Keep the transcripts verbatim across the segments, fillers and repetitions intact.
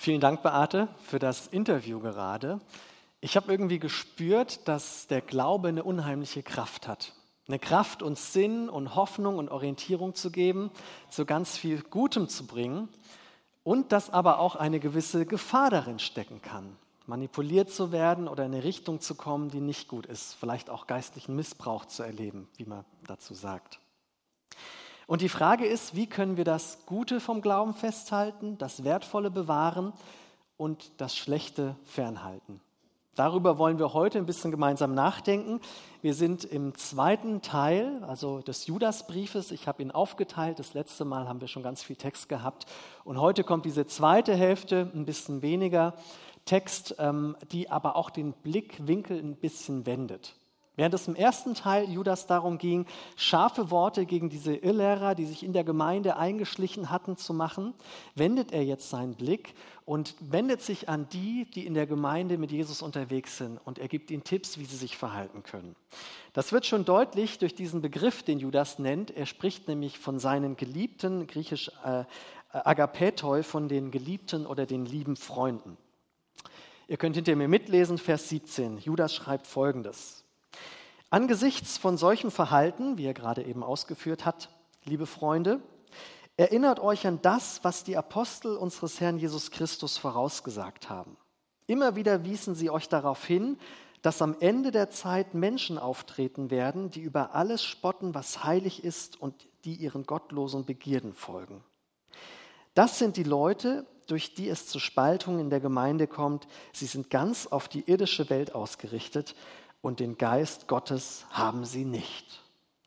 Vielen Dank, Beate, für das Interview gerade. Ich habe irgendwie gespürt, dass der Glaube eine unheimliche Kraft hat. Eine Kraft, uns Sinn und Hoffnung und Orientierung zu geben, zu ganz viel Gutem zu bringen und dass aber auch eine gewisse Gefahr darin stecken kann, manipuliert zu werden oder in eine Richtung zu kommen, die nicht gut ist, vielleicht auch geistlichen Missbrauch zu erleben, wie man dazu sagt. Und die Frage ist, wie können wir das Gute vom Glauben festhalten, das Wertvolle bewahren und das Schlechte fernhalten? Darüber wollen wir heute ein bisschen gemeinsam nachdenken. Wir sind im zweiten Teil, also des Judasbriefes. Ich habe ihn aufgeteilt. Das letzte Mal haben wir schon ganz viel Text gehabt. Und heute kommt diese zweite Hälfte, ein bisschen weniger Text, die aber auch den Blickwinkel ein bisschen wendet. Während es im ersten Teil Judas darum ging, scharfe Worte gegen diese Irrlehrer, die sich in der Gemeinde eingeschlichen hatten, zu machen, wendet er jetzt seinen Blick und wendet sich an die, die in der Gemeinde mit Jesus unterwegs sind, und er gibt ihnen Tipps, wie sie sich verhalten können. Das wird schon deutlich durch diesen Begriff, den Judas nennt. Er spricht nämlich von seinen Geliebten, griechisch äh, Agapetoi, von den Geliebten oder den lieben Freunden. Ihr könnt hinter mir mitlesen, Vers siebzehn. Judas schreibt Folgendes: Angesichts von solchem Verhalten, wie er gerade eben ausgeführt hat, liebe Freunde, erinnert euch an das, was die Apostel unseres Herrn Jesus Christus vorausgesagt haben. Immer wieder wiesen sie euch darauf hin, dass am Ende der Zeit Menschen auftreten werden, die über alles spotten, was heilig ist, und die ihren gottlosen Begierden folgen. Das sind die Leute, durch die es zu Spaltungen in der Gemeinde kommt. Sie sind ganz auf die irdische Welt ausgerichtet und den Geist Gottes haben sie nicht.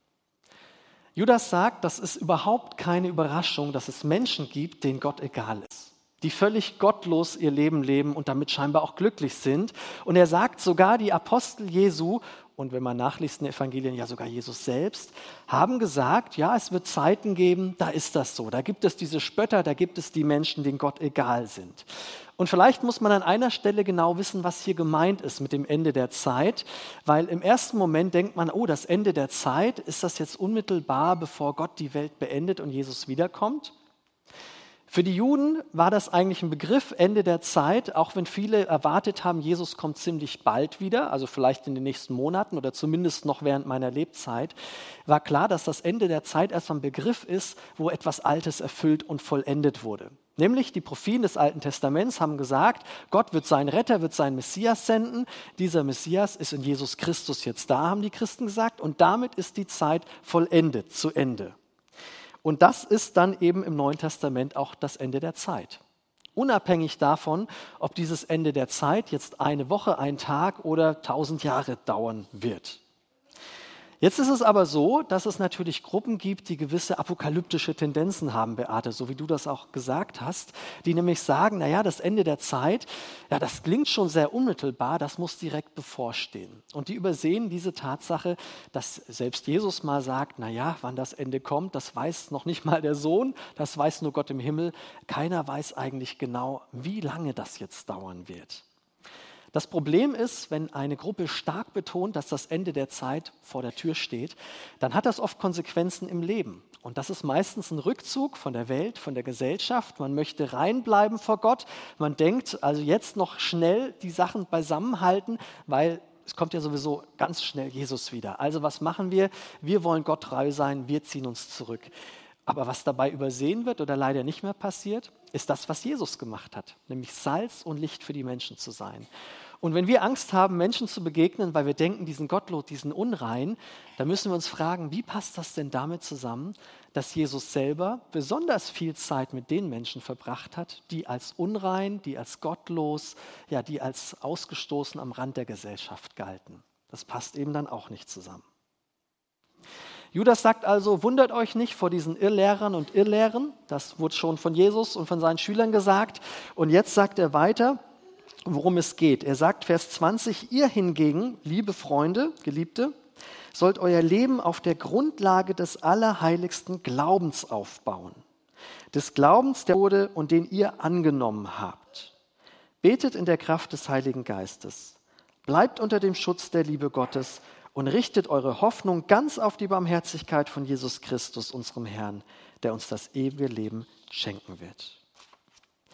Judas sagt, das ist überhaupt keine Überraschung, dass es Menschen gibt, denen Gott egal ist, die völlig gottlos ihr Leben leben und damit scheinbar auch glücklich sind. Und er sagt, sogar die Apostel Jesu, und wenn man nachliest in den Evangelien, ja sogar Jesus selbst, haben gesagt, ja, es wird Zeiten geben, da ist das so. Da gibt es diese Spötter, da gibt es die Menschen, denen Gott egal sind. Und vielleicht muss man an einer Stelle genau wissen, was hier gemeint ist mit dem Ende der Zeit, weil im ersten Moment denkt man, oh, das Ende der Zeit, ist das jetzt unmittelbar, bevor Gott die Welt beendet und Jesus wiederkommt? Für die Juden war das eigentlich ein Begriff, Ende der Zeit, auch wenn viele erwartet haben, Jesus kommt ziemlich bald wieder, also vielleicht in den nächsten Monaten oder zumindest noch während meiner Lebzeit, war klar, dass das Ende der Zeit erstmal ein Begriff ist, wo etwas Altes erfüllt und vollendet wurde. Nämlich die Propheten des Alten Testaments haben gesagt, Gott wird seinen Retter, wird seinen Messias senden. Dieser Messias ist in Jesus Christus jetzt da, haben die Christen gesagt, und damit ist die Zeit vollendet, zu Ende. Und das ist dann eben im Neuen Testament auch das Ende der Zeit. Unabhängig davon, ob dieses Ende der Zeit jetzt eine Woche, ein Tag oder tausend Jahre dauern wird. Jetzt ist es aber so, dass es natürlich Gruppen gibt, die gewisse apokalyptische Tendenzen haben, Beate, so wie du das auch gesagt hast, die nämlich sagen, naja, das Ende der Zeit, ja, das klingt schon sehr unmittelbar, das muss direkt bevorstehen. Und die übersehen diese Tatsache, dass selbst Jesus mal sagt, naja, wann das Ende kommt, das weiß noch nicht mal der Sohn, das weiß nur Gott im Himmel. Keiner weiß eigentlich genau, wie lange das jetzt dauern wird. Das Problem ist, wenn eine Gruppe stark betont, dass das Ende der Zeit vor der Tür steht, dann hat das oft Konsequenzen im Leben. Und das ist meistens ein Rückzug von der Welt, von der Gesellschaft. Man möchte reinbleiben vor Gott. Man denkt also jetzt noch schnell die Sachen beisammenhalten, weil es kommt ja sowieso ganz schnell Jesus wieder. Also was machen wir? Wir wollen Gott treu sein, wir ziehen uns zurück. Aber was dabei übersehen wird oder leider nicht mehr passiert, ist das, was Jesus gemacht hat, nämlich Salz und Licht für die Menschen zu sein. Und wenn wir Angst haben, Menschen zu begegnen, weil wir denken, die sind gottlos, die sind unrein, dann müssen wir uns fragen, wie passt das denn damit zusammen, dass Jesus selber besonders viel Zeit mit den Menschen verbracht hat, die als unrein, die als gottlos, ja, die als ausgestoßen am Rand der Gesellschaft galten. Das passt eben dann auch nicht zusammen. Judas sagt also, wundert euch nicht vor diesen Irrlehrern und Irrlehren. Das wurde schon von Jesus und von seinen Schülern gesagt. Und jetzt sagt er weiter, worum es geht. Er sagt, Vers zwanzig, ihr hingegen, liebe Freunde, Geliebte, sollt euer Leben auf der Grundlage des allerheiligsten Glaubens aufbauen. Des Glaubens, der wurde und den ihr angenommen habt. Betet in der Kraft des Heiligen Geistes. Bleibt unter dem Schutz der Liebe Gottes und richtet eure Hoffnung ganz auf die Barmherzigkeit von Jesus Christus, unserem Herrn, der uns das ewige Leben schenken wird.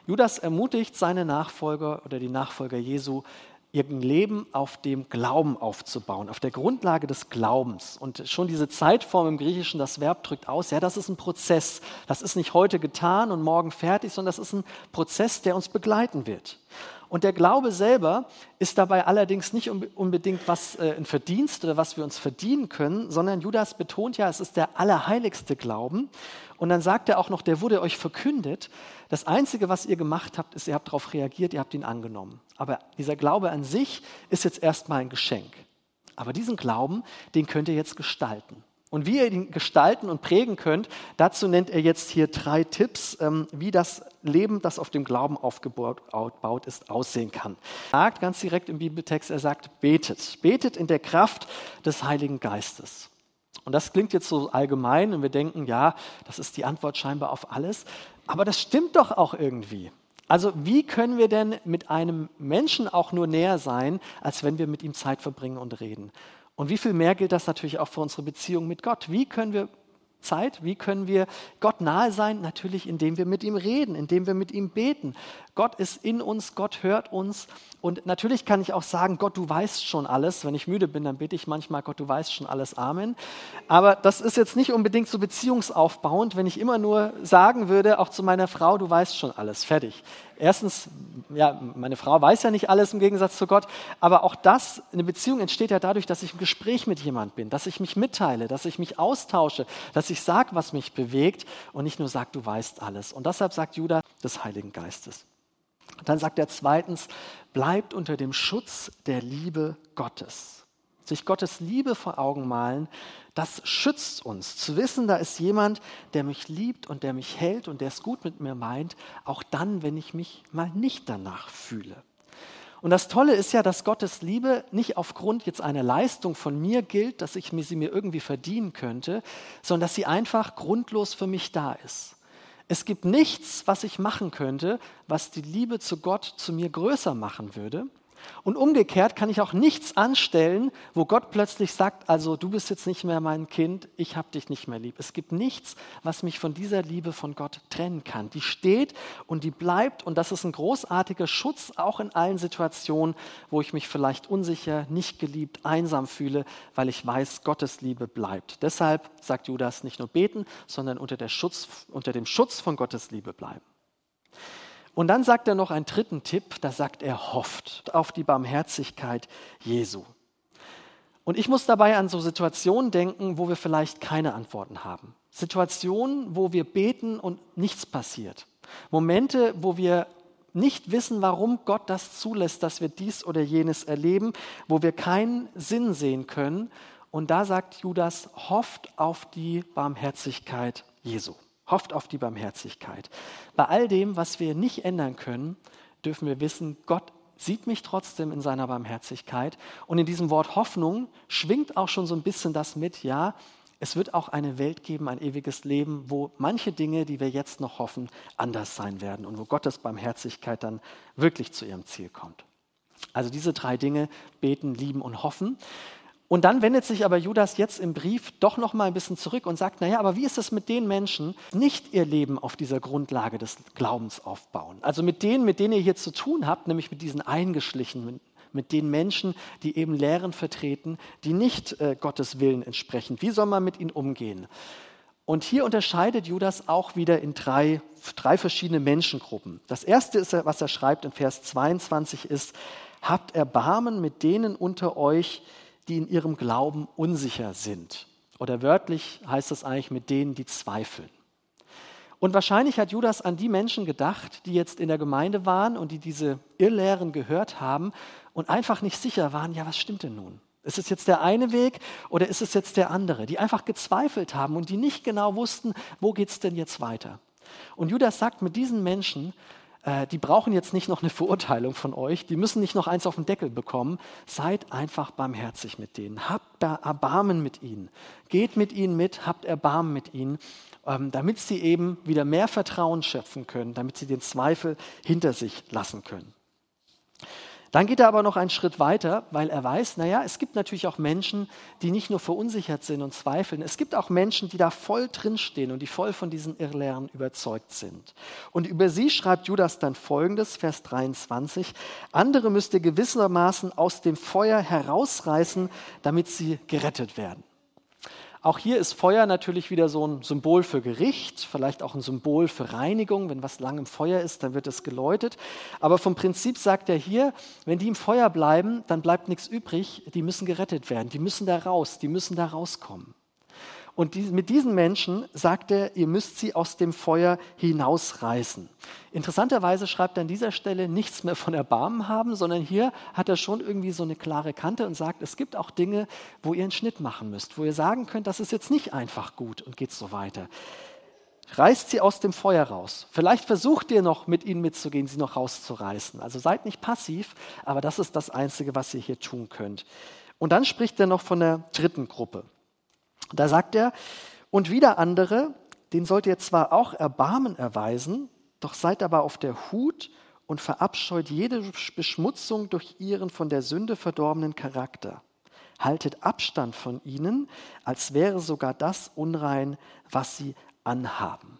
Judas ermutigt seine Nachfolger oder die Nachfolger Jesu, ihr Leben auf dem Glauben aufzubauen, auf der Grundlage des Glaubens. Und schon diese Zeitform im Griechischen, das Verb drückt aus, ja, das ist ein Prozess. Das ist nicht heute getan und morgen fertig, sondern das ist ein Prozess, der uns begleiten wird. Und der Glaube selber ist dabei allerdings nicht unbedingt was äh, ein Verdienst oder was wir uns verdienen können, sondern Judas betont ja, es ist der allerheiligste Glauben. Und dann sagt er auch noch, der wurde euch verkündet. Das Einzige, was ihr gemacht habt, ist, ihr habt darauf reagiert, ihr habt ihn angenommen. Aber dieser Glaube an sich ist jetzt erstmal ein Geschenk. Aber diesen Glauben, den könnt ihr jetzt gestalten. Und wie ihr ihn gestalten und prägen könnt, dazu nennt er jetzt hier drei Tipps, ähm, wie das Leben, das auf dem Glauben aufgebaut ist, aussehen kann. Er sagt ganz direkt im Bibeltext, er sagt, betet. Betet in der Kraft des Heiligen Geistes. Und das klingt jetzt so allgemein und wir denken, ja, das ist die Antwort scheinbar auf alles. Aber das stimmt doch auch irgendwie. Also wie können wir denn mit einem Menschen auch nur näher sein, als wenn wir mit ihm Zeit verbringen und reden? Und wie viel mehr gilt das natürlich auch für unsere Beziehung mit Gott? Wie können wir Zeit, wie können wir Gott nahe sein? Natürlich, indem wir mit ihm reden, indem wir mit ihm beten. Gott ist in uns, Gott hört uns. Und natürlich kann ich auch sagen, Gott, du weißt schon alles. Wenn ich müde bin, dann bete ich manchmal, Gott, du weißt schon alles, Amen. Aber das ist jetzt nicht unbedingt so beziehungsaufbauend, wenn ich immer nur sagen würde, auch zu meiner Frau, du weißt schon alles, fertig. Erstens, ja, meine Frau weiß ja nicht alles im Gegensatz zu Gott, aber auch das, eine Beziehung entsteht ja dadurch, dass ich im Gespräch mit jemand bin, dass ich mich mitteile, dass ich mich austausche, dass ich sage, was mich bewegt und nicht nur sage, du weißt alles. Und deshalb sagt Judas des Heiligen Geistes. Dann sagt er zweitens, bleibt unter dem Schutz der Liebe Gottes. Sich Gottes Liebe vor Augen malen, das schützt uns. Zu wissen, da ist jemand, der mich liebt und der mich hält und der es gut mit mir meint, auch dann, wenn ich mich mal nicht danach fühle. Und das Tolle ist ja, dass Gottes Liebe nicht aufgrund jetzt einer Leistung von mir gilt, dass ich sie mir irgendwie verdienen könnte, sondern dass sie einfach grundlos für mich da ist. Es gibt nichts, was ich machen könnte, was die Liebe zu Gott zu mir größer machen würde. Und umgekehrt kann ich auch nichts anstellen, wo Gott plötzlich sagt, also du bist jetzt nicht mehr mein Kind, ich habe dich nicht mehr lieb. Es gibt nichts, was mich von dieser Liebe von Gott trennen kann. Die steht und die bleibt und das ist ein großartiger Schutz, auch in allen Situationen, wo ich mich vielleicht unsicher, nicht geliebt, einsam fühle, weil ich weiß, Gottes Liebe bleibt. Deshalb sagt Judas, nicht nur beten, sondern unter, der Schutz, unter dem Schutz von Gottes Liebe bleiben. Und dann sagt er noch einen dritten Tipp, da sagt er, hofft auf die Barmherzigkeit Jesu. Und ich muss dabei an so Situationen denken, wo wir vielleicht keine Antworten haben. Situationen, wo wir beten und nichts passiert. Momente, wo wir nicht wissen, warum Gott das zulässt, dass wir dies oder jenes erleben, wo wir keinen Sinn sehen können. Und da sagt Judas, hofft auf die Barmherzigkeit Jesu. Hofft auf die Barmherzigkeit. Bei all dem, was wir nicht ändern können, dürfen wir wissen, Gott sieht mich trotzdem in seiner Barmherzigkeit. Und in diesem Wort Hoffnung schwingt auch schon so ein bisschen das mit, ja, es wird auch eine Welt geben, ein ewiges Leben, wo manche Dinge, die wir jetzt noch hoffen, anders sein werden und wo Gottes Barmherzigkeit dann wirklich zu ihrem Ziel kommt. Also diese drei Dinge, beten, lieben und hoffen. Und dann wendet sich aber Judas jetzt im Brief doch noch mal ein bisschen zurück und sagt, naja, aber wie ist es mit den Menschen, die nicht ihr Leben auf dieser Grundlage des Glaubens aufbauen? Also mit denen, mit denen ihr hier zu tun habt, nämlich mit diesen Eingeschlichenen, mit den Menschen, die eben Lehren vertreten, die nicht äh, Gottes Willen entsprechen. Wie soll man mit ihnen umgehen? Und hier unterscheidet Judas auch wieder in drei, drei verschiedene Menschengruppen. Das erste, ist, was er schreibt in Vers zweiundzwanzig, ist, habt Erbarmen mit denen unter euch, die in ihrem Glauben unsicher sind. Oder wörtlich heißt es eigentlich mit denen, die zweifeln. Und wahrscheinlich hat Judas an die Menschen gedacht, die jetzt in der Gemeinde waren und die diese Irrlehren gehört haben und einfach nicht sicher waren, ja, was stimmt denn nun? Ist es jetzt der eine Weg oder ist es jetzt der andere? Die einfach gezweifelt haben und die nicht genau wussten, wo geht es denn jetzt weiter? Und Judas sagt, mit diesen Menschen, die brauchen jetzt nicht noch eine Verurteilung von euch, die müssen nicht noch eins auf den Deckel bekommen. Seid einfach barmherzig mit denen, habt da Erbarmen mit ihnen, geht mit ihnen mit, habt Erbarmen mit ihnen, damit sie eben wieder mehr Vertrauen schöpfen können, damit sie den Zweifel hinter sich lassen können. Dann geht er aber noch einen Schritt weiter, weil er weiß, naja, es gibt natürlich auch Menschen, die nicht nur verunsichert sind und zweifeln. Es gibt auch Menschen, die da voll drinstehen und die voll von diesen Irrlehren überzeugt sind. Und über sie schreibt Judas dann Folgendes, Vers dreiundzwanzig. Andere müsst ihr gewissermaßen aus dem Feuer herausreißen, damit sie gerettet werden. Auch hier ist Feuer natürlich wieder so ein Symbol für Gericht, vielleicht auch ein Symbol für Reinigung. Wenn was lang im Feuer ist, dann wird es geläutet. Aber vom Prinzip sagt er hier, wenn die im Feuer bleiben, dann bleibt nichts übrig. Die müssen gerettet werden, die müssen da raus, die müssen da rauskommen. Und die, mit diesen Menschen sagt er, ihr müsst sie aus dem Feuer hinausreißen. Interessanterweise schreibt er an dieser Stelle nichts mehr von Erbarmen haben, sondern hier hat er schon irgendwie so eine klare Kante und sagt, es gibt auch Dinge, wo ihr einen Schnitt machen müsst, wo ihr sagen könnt, das ist jetzt nicht einfach gut und geht so weiter. Reißt sie aus dem Feuer raus. Vielleicht versucht ihr noch, mit ihnen mitzugehen, sie noch rauszureißen. Also seid nicht passiv, aber das ist das Einzige, was ihr hier tun könnt. Und dann spricht er noch von der dritten Gruppe. Da sagt er, und wieder andere, denen sollt ihr zwar auch Erbarmen erweisen, doch seid aber auf der Hut und verabscheut jede Beschmutzung durch ihren von der Sünde verdorbenen Charakter. Haltet Abstand von ihnen, als wäre sogar das unrein, was sie anhaben.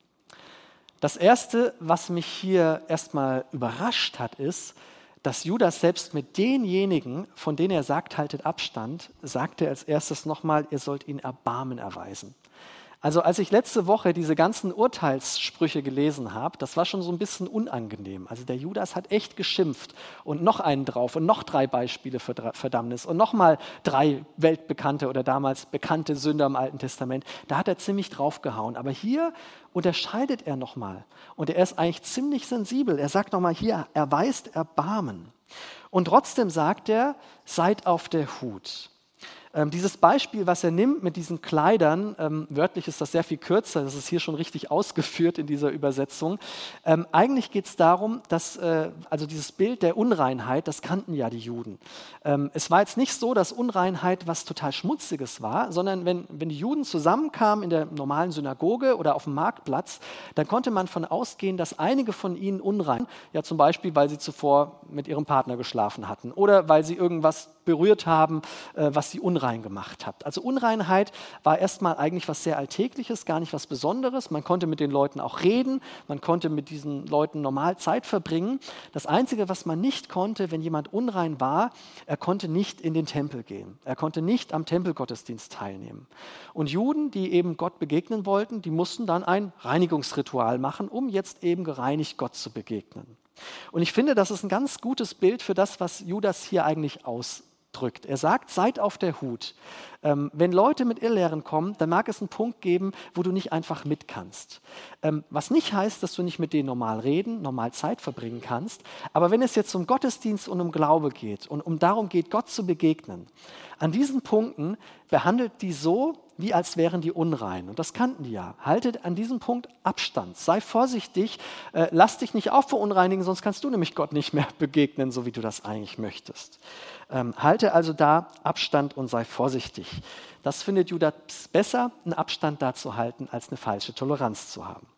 Das Erste, was mich hier erstmal überrascht hat, ist, dass Judas selbst mit denjenigen, von denen er sagt, haltet Abstand, sagt er als erstes nochmal, ihr sollt ihnen Erbarmen erweisen. Also als ich letzte Woche diese ganzen Urteilssprüche gelesen habe, das war schon so ein bisschen unangenehm. Also der Judas hat echt geschimpft und noch einen drauf und noch drei Beispiele für Verdammnis und nochmal drei weltbekannte oder damals bekannte Sünder im Alten Testament. Da hat er ziemlich draufgehauen. Aber hier unterscheidet er nochmal und er ist eigentlich ziemlich sensibel. Er sagt nochmal hier, erweist Erbarmen. Und trotzdem sagt er, seid auf der Hut. Ähm, dieses Beispiel, was er nimmt mit diesen Kleidern, ähm, wörtlich ist das sehr viel kürzer, das ist hier schon richtig ausgeführt in dieser Übersetzung. Ähm, eigentlich geht es darum, dass, äh, also dieses Bild der Unreinheit, das kannten ja die Juden. Ähm, es war jetzt nicht so, dass Unreinheit was total Schmutziges war, sondern wenn, wenn die Juden zusammenkamen in der normalen Synagoge oder auf dem Marktplatz, dann konnte man davon ausgehen, dass einige von ihnen unrein, ja zum Beispiel, weil sie zuvor mit ihrem Partner geschlafen hatten oder weil sie irgendwas berührt haben, äh, was sie unrein gemacht hat. Also Unreinheit war erstmal eigentlich was sehr Alltägliches, gar nicht was Besonderes. Man konnte mit den Leuten auch reden, man konnte mit diesen Leuten normal Zeit verbringen. Das Einzige, was man nicht konnte, wenn jemand unrein war, er konnte nicht in den Tempel gehen. Er konnte nicht am Tempelgottesdienst teilnehmen. Und Juden, die eben Gott begegnen wollten, die mussten dann ein Reinigungsritual machen, um jetzt eben gereinigt Gott zu begegnen. Und ich finde, das ist ein ganz gutes Bild für das, was Judas hier eigentlich ausdrückt. Drückt. Er sagt, seid auf der Hut. Ähm, wenn Leute mit Irrlehren kommen, dann mag es einen Punkt geben, wo du nicht einfach mit kannst. Ähm, was nicht heißt, dass du nicht mit denen normal reden, normal Zeit verbringen kannst. Aber wenn es jetzt um Gottesdienst und um Glaube geht und um darum geht, Gott zu begegnen, an diesen Punkten behandelt die so, wie als wären die unrein. Und das kannten die ja. Haltet an diesem Punkt Abstand. Sei vorsichtig. Äh, lass dich nicht auch verunreinigen, sonst kannst du nämlich Gott nicht mehr begegnen, so wie du das eigentlich möchtest. Ähm, halte also da Abstand und sei vorsichtig. Das findet Judas besser, einen Abstand da zu halten, als eine falsche Toleranz zu haben.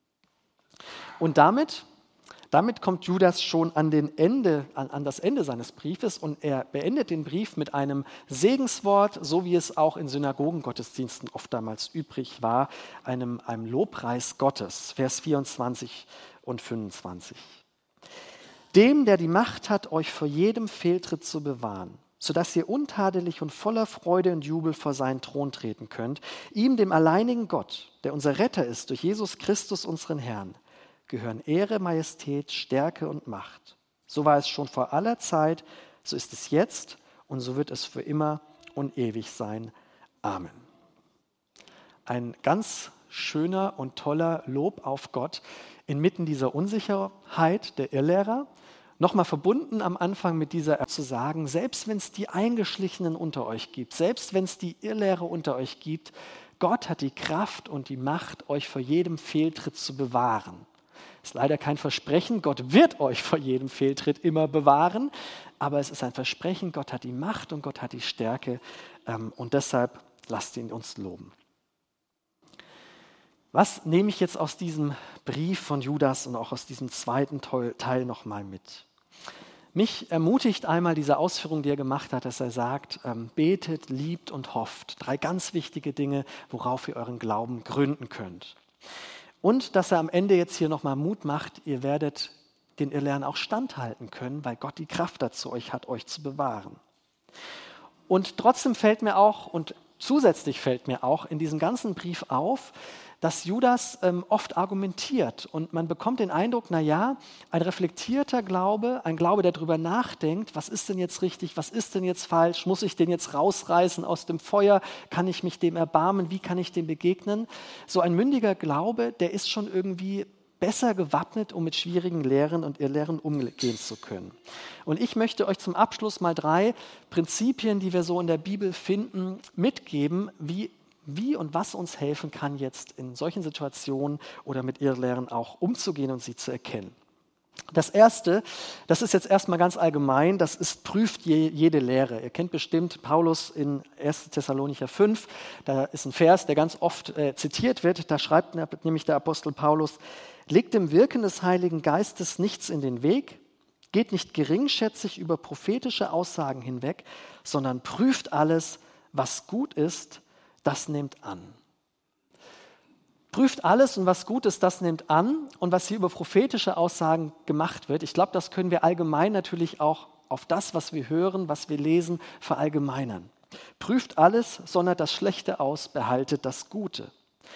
Und damit, damit kommt Judas schon an, den Ende, an, an das Ende seines Briefes und er beendet den Brief mit einem Segenswort, so wie es auch in Synagogengottesdiensten oft damals übrig war, einem, einem Lobpreis Gottes, Vers vierundzwanzig und fünfundzwanzig. Dem, der die Macht hat, euch vor jedem Fehltritt zu bewahren, sodass ihr untadelig und voller Freude und Jubel vor seinen Thron treten könnt, ihm, dem alleinigen Gott, der unser Retter ist, durch Jesus Christus, unseren Herrn, gehören Ehre, Majestät, Stärke und Macht. So war es schon vor aller Zeit, so ist es jetzt und so wird es für immer und ewig sein. Amen. Ein ganz schöner und toller Lob auf Gott inmitten dieser Unsicherheit der Irrlehrer. Nochmal verbunden am Anfang mit dieser zu sagen, selbst wenn es die Eingeschlichenen unter euch gibt, selbst wenn es die Irrlehrer unter euch gibt, Gott hat die Kraft und die Macht, euch vor jedem Fehltritt zu bewahren. Ist leider kein Versprechen, Gott wird euch vor jedem Fehltritt immer bewahren, aber es ist ein Versprechen, Gott hat die Macht und Gott hat die Stärke ähm, und deshalb lasst ihn uns loben. Was nehme ich jetzt aus diesem Brief von Judas und auch aus diesem zweiten Teil nochmal mit? Mich ermutigt einmal diese Ausführung, die er gemacht hat, dass er sagt, ähm, betet, liebt und hofft. Drei ganz wichtige Dinge, worauf ihr euren Glauben gründen könnt. Und dass er am Ende jetzt hier nochmal Mut macht, ihr werdet den Irrlernen auch standhalten können, weil Gott die Kraft dazu euch hat, euch zu bewahren. Und trotzdem fällt mir auch, und zusätzlich fällt mir auch in diesem ganzen Brief auf, dass Judas ähm, oft argumentiert und man bekommt den Eindruck, na ja, ein reflektierter Glaube, ein Glaube, der darüber nachdenkt, was ist denn jetzt richtig, was ist denn jetzt falsch, muss ich den jetzt rausreißen aus dem Feuer, kann ich mich dem erbarmen, wie kann ich dem begegnen? So ein mündiger Glaube, der ist schon irgendwie besser gewappnet, um mit schwierigen Lehren und Irrlehren umgehen zu können. Und ich möchte euch zum Abschluss mal drei Prinzipien, die wir so in der Bibel finden, mitgeben, wie Wie und was uns helfen kann, jetzt in solchen Situationen oder mit Irrlehren auch umzugehen und sie zu erkennen. Das Erste, das ist jetzt erstmal ganz allgemein, das ist, prüft je, jede Lehre. Ihr kennt bestimmt Paulus in erster Thessalonicher fünf, da ist ein Vers, der ganz oft äh, zitiert wird, da schreibt nämlich der Apostel Paulus, legt dem Wirken des Heiligen Geistes nichts in den Weg, geht nicht geringschätzig über prophetische Aussagen hinweg, sondern prüft alles, was gut ist, das nehmt an. Prüft alles und was gut ist, das nehmt an. Und was hier über prophetische Aussagen gemacht wird, ich glaube, das können wir allgemein natürlich auch auf das, was wir hören, was wir lesen, verallgemeinern. Prüft alles, sondert das Schlechte aus, behaltet das Gute.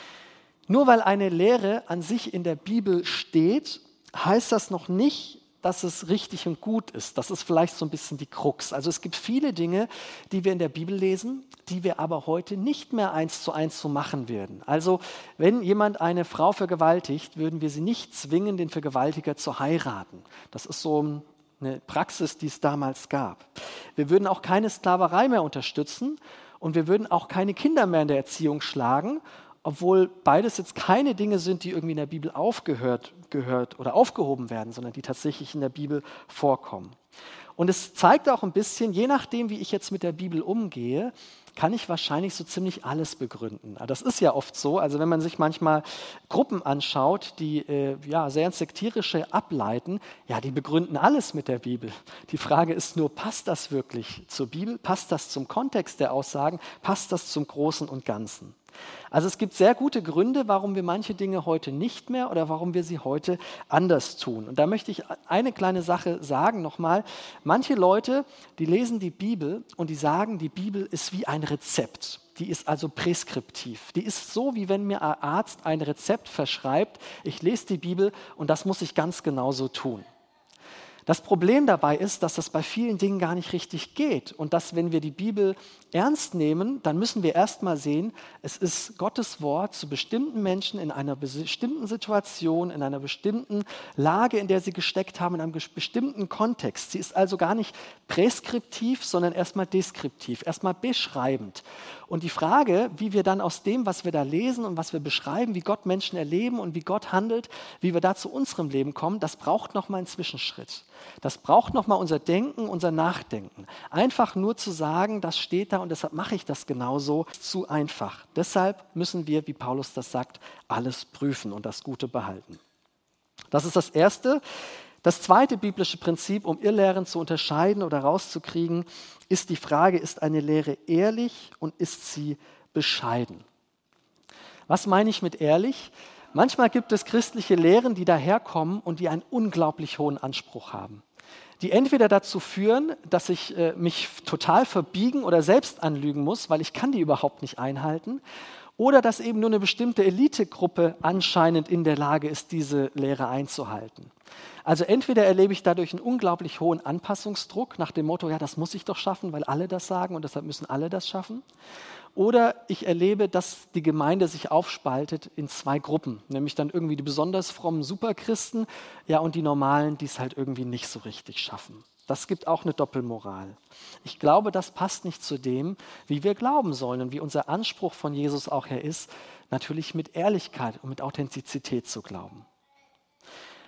Nur weil eine Lehre an sich in der Bibel steht, heißt das noch nicht, dass es richtig und gut ist. Das ist vielleicht so ein bisschen die Krux. Also es gibt viele Dinge, die wir in der Bibel lesen, die wir aber heute nicht mehr eins zu eins so machen werden. Also wenn jemand eine Frau vergewaltigt, würden wir sie nicht zwingen, den Vergewaltiger zu heiraten. Das ist so eine Praxis, die es damals gab. Wir würden auch keine Sklaverei mehr unterstützen und wir würden auch keine Kinder mehr in der Erziehung schlagen, obwohl beides jetzt keine Dinge sind, die irgendwie in der Bibel aufgehört gehört oder aufgehoben werden, sondern die tatsächlich in der Bibel vorkommen. Und es zeigt auch ein bisschen, je nachdem, wie ich jetzt mit der Bibel umgehe, kann ich wahrscheinlich so ziemlich alles begründen. Das ist ja oft so, also wenn man sich manchmal Gruppen anschaut, die äh, ja, sehr ins Sektierische ableiten, ja, die begründen alles mit der Bibel. Die Frage ist nur, passt das wirklich zur Bibel? Passt das zum Kontext der Aussagen? Passt das zum Großen und Ganzen? Also es gibt sehr gute Gründe, warum wir manche Dinge heute nicht mehr oder warum wir sie heute anders tun. Und da möchte ich eine kleine Sache sagen nochmal. Manche Leute, die lesen die Bibel und die sagen, die Bibel ist wie ein Rezept. Die ist also preskriptiv. Die ist so, wie wenn mir ein Arzt ein Rezept verschreibt. Ich lese die Bibel und das muss ich ganz genau so tun. Das Problem dabei ist, dass das bei vielen Dingen gar nicht richtig geht und dass, wenn wir die Bibel ernst nehmen, dann müssen wir erst mal sehen, es ist Gottes Wort zu bestimmten Menschen in einer bestimmten Situation, in einer bestimmten Lage, in der sie gesteckt haben, in einem bestimmten Kontext. Sie ist also gar nicht präskriptiv, sondern erstmal deskriptiv, erstmal beschreibend. Und die Frage, wie wir dann aus dem, was wir da lesen und was wir beschreiben, wie Gott Menschen erleben und wie Gott handelt, wie wir da zu unserem Leben kommen, das braucht nochmal einen Zwischenschritt. Das braucht nochmal unser Denken, unser Nachdenken. Einfach nur zu sagen, das steht da und deshalb mache ich das genauso, ist zu einfach. Deshalb müssen wir, wie Paulus das sagt, alles prüfen und das Gute behalten. Das ist das Erste. Das zweite biblische Prinzip, um Irrlehren zu unterscheiden oder rauszukriegen, ist die Frage, ist eine Lehre ehrlich und ist sie bescheiden? Was meine ich mit ehrlich? Manchmal gibt es christliche Lehren, die daherkommen und die einen unglaublich hohen Anspruch haben, die entweder dazu führen, dass ich äh, mich total verbiegen oder selbst anlügen muss, weil ich kann die überhaupt nicht einhalten, oder dass eben nur eine bestimmte Elitegruppe anscheinend in der Lage ist, diese Lehre einzuhalten. Also entweder erlebe ich dadurch einen unglaublich hohen Anpassungsdruck nach dem Motto, ja, das muss ich doch schaffen, weil alle das sagen und deshalb müssen alle das schaffen. Oder ich erlebe, dass die Gemeinde sich aufspaltet in zwei Gruppen, nämlich dann irgendwie die besonders frommen Superchristen, ja, und die Normalen, die es halt irgendwie nicht so richtig schaffen. Das gibt auch eine Doppelmoral. Ich glaube, das passt nicht zu dem, wie wir glauben sollen und wie unser Anspruch von Jesus auch her ist, natürlich mit Ehrlichkeit und mit Authentizität zu glauben.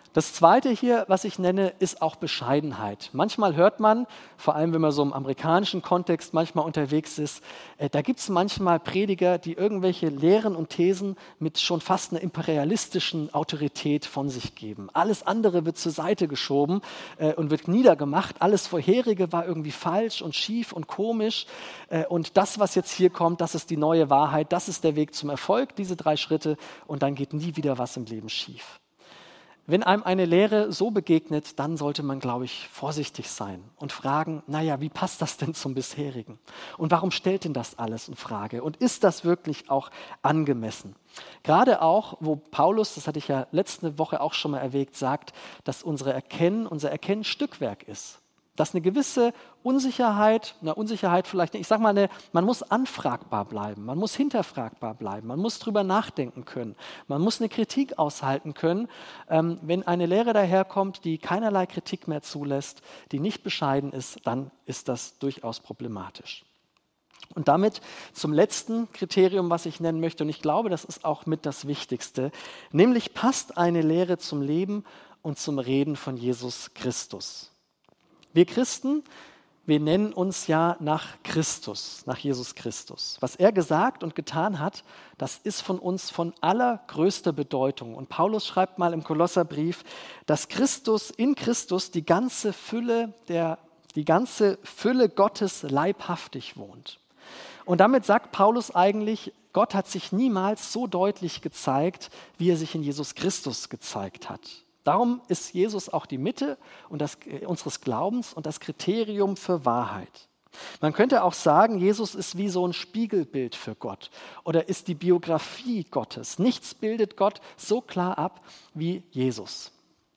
Das Zweite hier, was ich nenne, ist auch Bescheidenheit. Manchmal hört man, vor allem wenn man so im amerikanischen Kontext manchmal unterwegs ist, äh, da gibt es manchmal Prediger, die irgendwelche Lehren und Thesen mit schon fast einer imperialistischen Autorität von sich geben. Alles andere wird zur Seite geschoben äh, und wird niedergemacht. Alles Vorherige war irgendwie falsch und schief und komisch. Äh, und das, was jetzt hier kommt, das ist die neue Wahrheit, das ist der Weg zum Erfolg, diese drei Schritte, und dann geht nie wieder was im Leben schief. Wenn einem eine Lehre so begegnet, dann sollte man, glaube ich, vorsichtig sein und fragen, naja, wie passt das denn zum bisherigen? Und warum stellt denn das alles in Frage? Und ist das wirklich auch angemessen? Gerade auch, wo Paulus, das hatte ich ja letzte Woche auch schon mal erwähnt, sagt, dass unsere Erkennen, unser Erkennen Stückwerk ist. Dass eine gewisse Unsicherheit, eine Unsicherheit vielleicht nicht, ich sage mal, eine, man muss anfragbar bleiben, man muss hinterfragbar bleiben, man muss drüber nachdenken können, man muss eine Kritik aushalten können. Ähm, wenn eine Lehre daherkommt, die keinerlei Kritik mehr zulässt, die nicht bescheiden ist, dann ist das durchaus problematisch. Und damit zum letzten Kriterium, was ich nennen möchte, und ich glaube, das ist auch mit das Wichtigste, nämlich passt eine Lehre zum Leben und zum Reden von Jesus Christus. Wir Christen, wir nennen uns ja nach Christus, nach Jesus Christus. Was er gesagt und getan hat, das ist von uns von allergrößter Bedeutung. Und Paulus schreibt mal im Kolosserbrief, dass Christus, in Christus die ganze Fülle, der, die ganze Fülle Gottes leibhaftig wohnt. Und damit sagt Paulus eigentlich, Gott hat sich niemals so deutlich gezeigt, wie er sich in Jesus Christus gezeigt hat. Darum ist Jesus auch die Mitte und das, äh, unseres Glaubens und das Kriterium für Wahrheit. Man könnte auch sagen, Jesus ist wie so ein Spiegelbild für Gott oder ist die Biografie Gottes. Nichts bildet Gott so klar ab wie Jesus.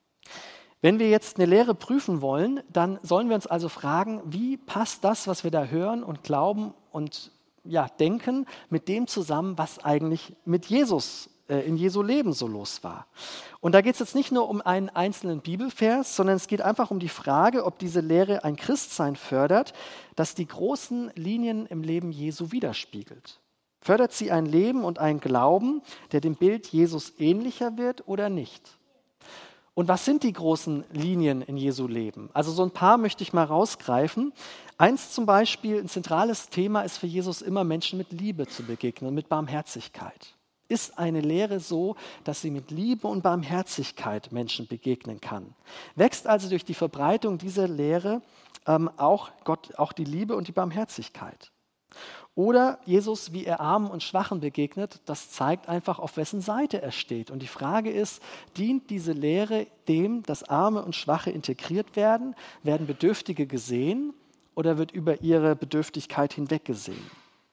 Wenn wir jetzt eine Lehre prüfen wollen, dann sollen wir uns also fragen, wie passt das, was wir da hören und glauben und ja, denken, mit dem zusammen, was eigentlich mit Jesus in Jesu Leben so los war. Und da geht es jetzt nicht nur um einen einzelnen Bibelvers, sondern es geht einfach um die Frage, ob diese Lehre ein Christsein fördert, das die großen Linien im Leben Jesu widerspiegelt. Fördert sie ein Leben und einen Glauben, der dem Bild Jesus ähnlicher wird oder nicht? Und was sind die großen Linien in Jesu Leben? Also so ein paar möchte ich mal rausgreifen. Eins zum Beispiel, ein zentrales Thema ist für Jesus immer, Menschen mit Liebe zu begegnen und mit Barmherzigkeit. Ist eine Lehre so, dass sie mit Liebe und Barmherzigkeit Menschen begegnen kann? Wächst also durch die Verbreitung dieser Lehre ähm, auch, Gott, auch die Liebe und die Barmherzigkeit? Oder Jesus, wie er Armen und Schwachen begegnet, das zeigt einfach, auf wessen Seite er steht. Und die Frage ist, dient diese Lehre dem, dass Arme und Schwache integriert werden? Werden Bedürftige gesehen oder wird über ihre Bedürftigkeit hinweggesehen?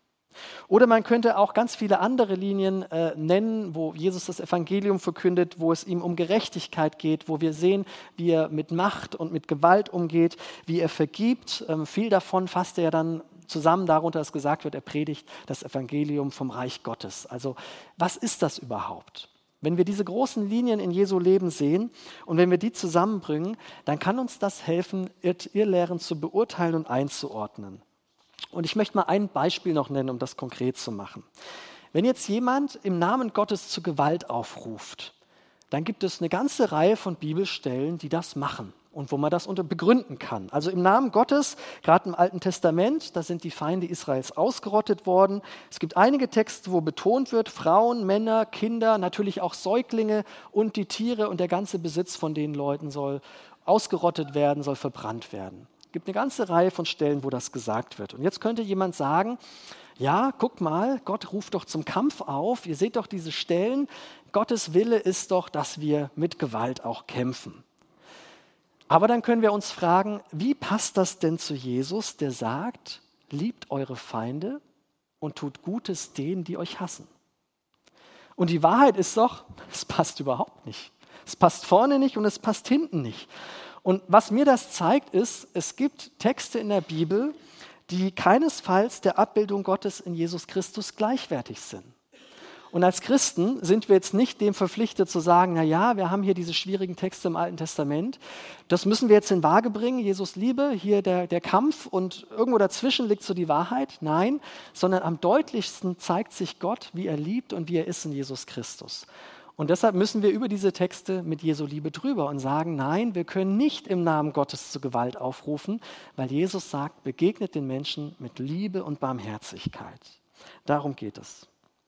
Oder man könnte auch ganz viele andere Linien äh, nennen, wo Jesus das Evangelium verkündet, wo es ihm um Gerechtigkeit geht, wo wir sehen, wie er mit Macht und mit Gewalt umgeht, wie er vergibt. Ähm, viel davon fasst er dann zusammen darunter, dass gesagt wird, er predigt das Evangelium vom Reich Gottes. Also was ist das überhaupt? Wenn wir diese großen Linien in Jesu Leben sehen und wenn wir die zusammenbringen, dann kann uns das helfen, Irrlehren zu beurteilen und einzuordnen. Und ich möchte mal ein Beispiel noch nennen, um das konkret zu machen. Wenn jetzt jemand im Namen Gottes zu Gewalt aufruft, dann gibt es eine ganze Reihe von Bibelstellen, die das machen und wo man das unter begründen kann. Also im Namen Gottes, gerade im Alten Testament, da sind die Feinde Israels ausgerottet worden. Es gibt einige Texte, wo betont wird, Frauen, Männer, Kinder, natürlich auch Säuglinge und die Tiere und der ganze Besitz von den Leuten soll ausgerottet werden, soll verbrannt werden. Es gibt eine ganze Reihe von Stellen, wo das gesagt wird. Und jetzt könnte jemand sagen, ja, guck mal, Gott ruft doch zum Kampf auf. Ihr seht doch diese Stellen. Gottes Wille ist doch, dass wir mit Gewalt auch kämpfen. Aber dann können wir uns fragen, wie passt das denn zu Jesus, der sagt, liebt eure Feinde und tut Gutes denen, die euch hassen? Und die Wahrheit ist doch, es passt überhaupt nicht. Es passt vorne nicht und es passt hinten nicht. Und was mir das zeigt, ist, es gibt Texte in der Bibel, die keinesfalls der Abbildung Gottes in Jesus Christus gleichwertig sind. Und als Christen sind wir jetzt nicht dem verpflichtet zu sagen, na ja, wir haben hier diese schwierigen Texte im Alten Testament, das müssen wir jetzt in Waage bringen, Jesus Liebe, hier der, der Kampf und irgendwo dazwischen liegt so die Wahrheit. Nein, sondern am deutlichsten zeigt sich Gott, wie er liebt und wie er ist in Jesus Christus. Und deshalb müssen wir über diese Texte mit Jesu Liebe drüber und sagen, nein, wir können nicht im Namen Gottes zur Gewalt aufrufen, weil Jesus sagt, begegnet den Menschen mit Liebe und Barmherzigkeit. Darum geht es.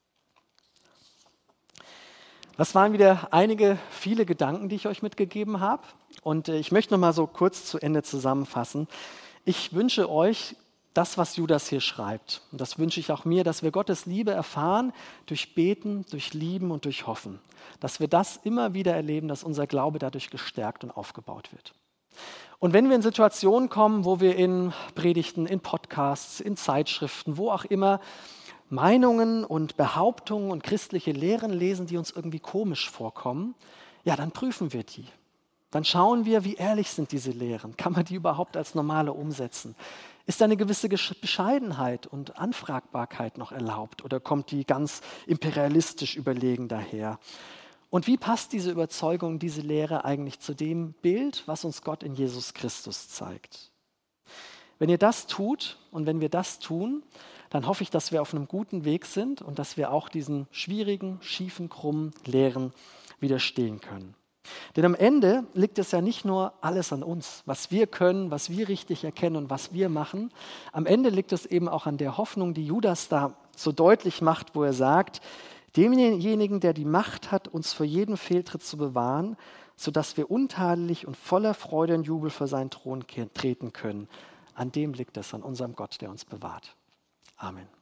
Das waren wieder einige, viele Gedanken, die ich euch mitgegeben habe. Und ich möchte noch mal so kurz zu Ende zusammenfassen. Ich wünsche euch das, was Judas hier schreibt. Und das wünsche ich auch mir, dass wir Gottes Liebe erfahren durch Beten, durch Lieben und durch Hoffen. Dass wir das immer wieder erleben, dass unser Glaube dadurch gestärkt und aufgebaut wird. Und wenn wir in Situationen kommen, wo wir in Predigten, in Podcasts, in Zeitschriften, wo auch immer Meinungen und Behauptungen und christliche Lehren lesen, die uns irgendwie komisch vorkommen, ja, dann prüfen wir die. Dann schauen wir, wie ehrlich sind diese Lehren. Kann man die überhaupt als normale umsetzen? Ist da eine gewisse Bescheidenheit und Anfragbarkeit noch erlaubt oder kommt die ganz imperialistisch überlegen daher? Und wie passt diese Überzeugung, diese Lehre eigentlich zu dem Bild, was uns Gott in Jesus Christus zeigt? Wenn ihr das tut und wenn wir das tun, dann hoffe ich, dass wir auf einem guten Weg sind und dass wir auch diesen schwierigen, schiefen, krummen Lehren widerstehen können. Denn am Ende liegt es ja nicht nur alles an uns, was wir können, was wir richtig erkennen und was wir machen. Am Ende liegt es eben auch an der Hoffnung, die Judas da so deutlich macht, wo er sagt, demjenigen, der die Macht hat, uns vor jedem Fehltritt zu bewahren, sodass wir untadelig und voller Freude und Jubel vor seinen Thron treten können. An dem liegt es, an unserem Gott, der uns bewahrt. Amen.